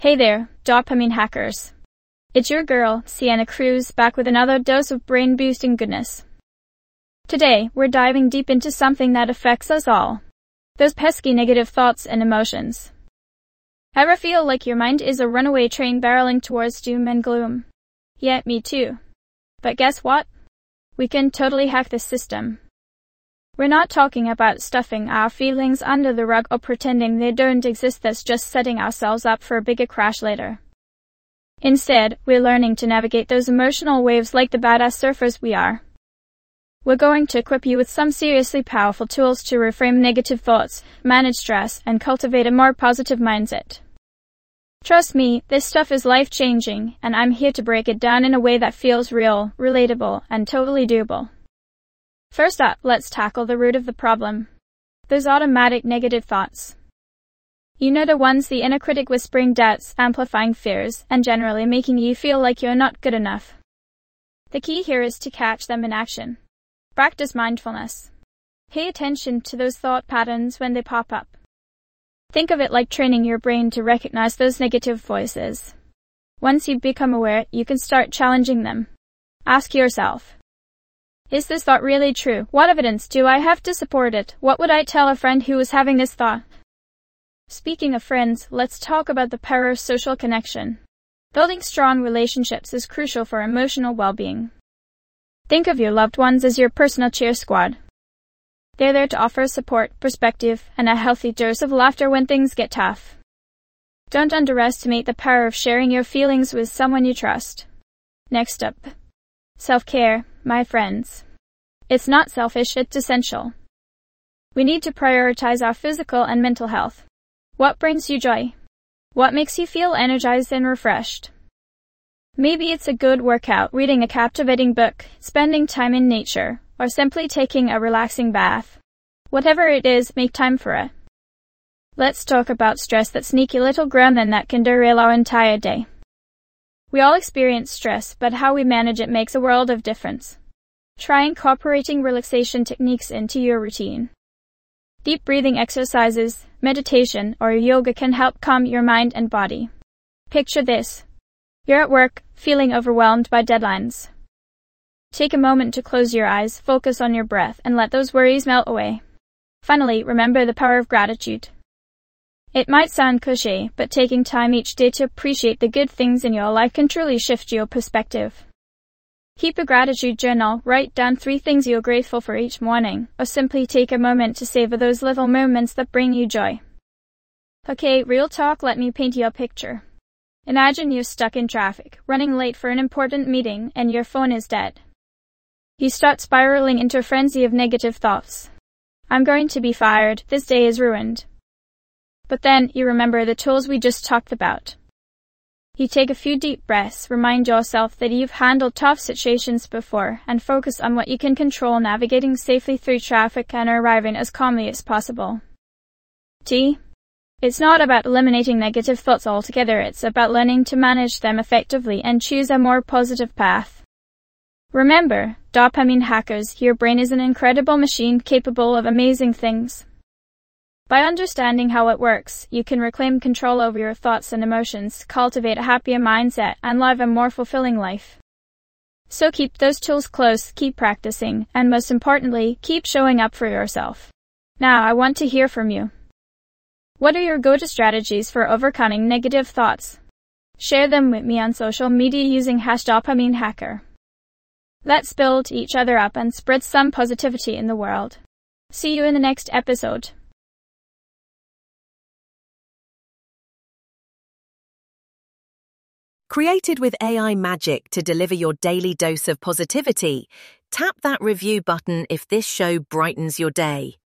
Hey there, dopamine hackers. It's your girl, Sienna Cruz, back with another dose of brain-boosting goodness. Today, we're diving deep into something that affects us all. Those pesky negative thoughts and emotions. Ever feel like your mind is a runaway train barreling towards doom and gloom? Yeah, me too. But guess what? We can totally hack this system. We're not talking about stuffing our feelings under the rug or pretending they don't exist. That's just setting ourselves up for a bigger crash later. Instead, we're learning to navigate those emotional waves like the badass surfers we are. We're going to equip you with some seriously powerful tools to reframe negative thoughts, manage stress, and cultivate a more positive mindset. Trust me, this stuff is life-changing, and I'm here to break it down in a way that feels real, relatable, and totally doable. First up, let's tackle the root of the problem. Those automatic negative thoughts. You know, the ones, the inner critic whispering doubts, amplifying fears, and generally making you feel like you're not good enough. The key here is to catch them in action. Practice mindfulness. Pay attention to those thought patterns when they pop up. Think of it like training your brain to recognize those negative voices. Once you become aware, you can start challenging them. Ask yourself, is this thought really true? What evidence do I have to support it? What would I tell a friend who was having this thought? Speaking of friends, let's talk about the power of social connection. Building strong relationships is crucial for emotional well-being. Think of your loved ones as your personal cheer squad. They're there to offer support, perspective, and a healthy dose of laughter when things get tough. Don't underestimate the power of sharing your feelings with someone you trust. Next up, self-care, my friends. It's not selfish, it's essential. We need to prioritize our physical and mental health. What brings you joy? What makes you feel energized and refreshed? Maybe it's a good workout, reading a captivating book, spending time in nature, or simply taking a relaxing bath. Whatever it is, make time for it. Let's talk about stress, that sneaky little gremlin that can derail our entire day. We all experience stress, but how we manage it makes a world of difference. Try incorporating relaxation techniques into your routine. Deep breathing exercises, meditation, or yoga can help calm your mind and body. Picture this. You're at work, feeling overwhelmed by deadlines. Take a moment to close your eyes, focus on your breath, and let those worries melt away. Finally, remember the power of gratitude. It might sound cliché, but taking time each day to appreciate the good things in your life can truly shift your perspective. Keep a gratitude journal, write down 3 things you're grateful for each morning, or simply take a moment to savor those little moments that bring you joy. Okay, real talk, let me paint you a picture. Imagine you're stuck in traffic, running late for an important meeting, and your phone is dead. You start spiraling into a frenzy of negative thoughts. I'm going to be fired, this day is ruined. But then, you remember the tools we just talked about. You take a few deep breaths, remind yourself that you've handled tough situations before, and focus on what you can control, navigating safely through traffic and arriving as calmly as possible. It's not about eliminating negative thoughts altogether, it's about learning to manage them effectively and choose a more positive path. Remember, dopamine hackers, your brain is an incredible machine capable of amazing things. By understanding how it works, you can reclaim control over your thoughts and emotions, cultivate a happier mindset, and live a more fulfilling life. So keep those tools close, keep practicing, and most importantly, keep showing up for yourself. Now, I want to hear from you. What are your go-to strategies for overcoming negative thoughts? Share them with me on social media using #DopamineHacker. Let's build each other up and spread some positivity in the world. See you in the next episode. Created with AI magic to deliver your daily dose of positivity, tap that review button if this show brightens your day.